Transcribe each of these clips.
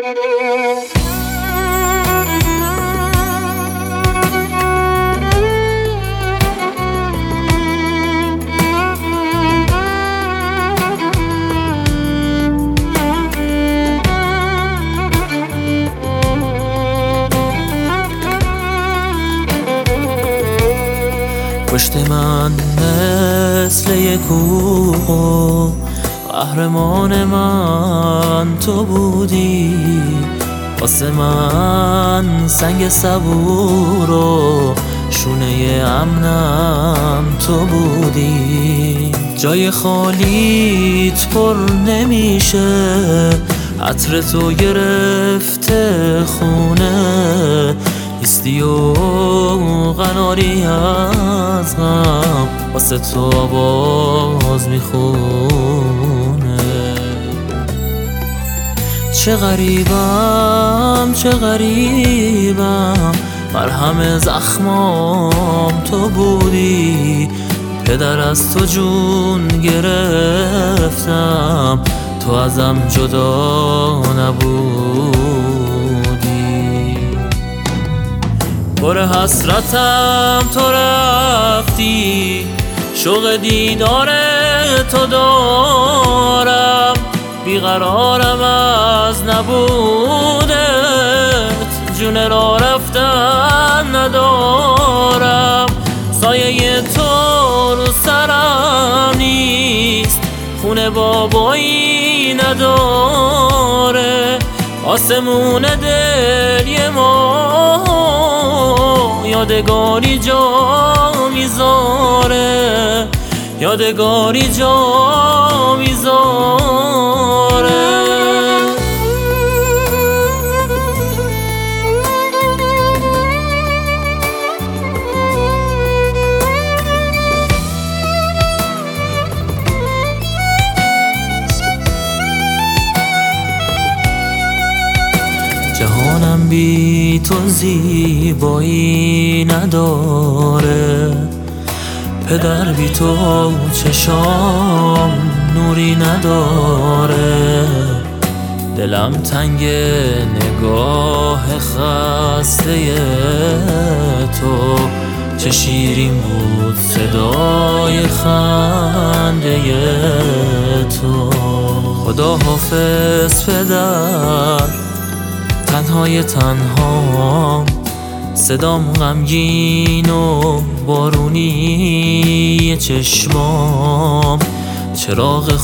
پشت من مثل یک کوه، قهرمان من تو بودی. واسه من سنگ صبور و شونه امنم تو بودی. جای خالیت پر نمیشه، عطر تو گرفته خونه. نیستی و قناری از غم، واسه تو آواز میخونه. چه غریبم چه غریبم، مرهم زخمام تو بودی. پدر از تو جون گرفتم، تو ازم جدا نبودی. پر حسرتم تو رفتی، شوق دیدار تو دارم. بیقرارم از نبودت، جون را رفتن ندارم. سایه تو رو سرم نیست، خونه بابایی نداره. آسمون دل ما یادگاری جا میذاره، یادگاری جا میذاره. جهانم بی تو زیبایی نداره، پدر بی تو چشام نوری نداره. دلم تنگ نگاه خسته تو، چه شیرین بود صدای خنده تو. خدا حافظ پدر، تنهای تنها، صدام غمگین و بارونی چشمام. چراغ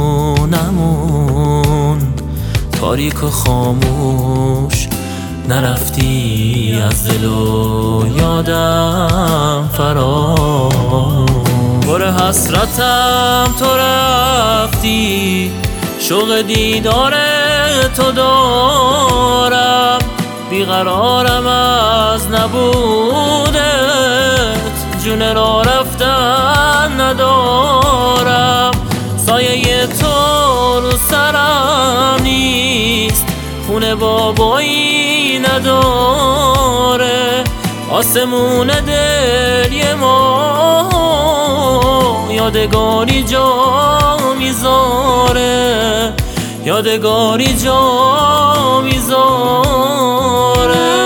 خونمون تاریک و خاموش، نرفتی از دل و یادم فراموش. پر حسرتم تو رفتی، شوق دیدار تو دارم. بیقرارم از نبودت، جون را رفتن ندارم. سایه تو رو سرم نیست، خونه بابایی نداره. آسمون دل ما یادگاری جا میذاره، یادگاری جا میذاره.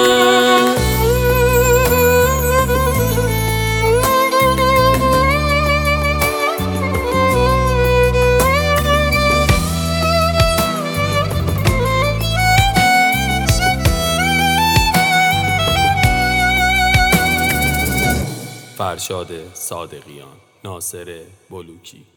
فرشاد صادقیان، ناصر بلوکی.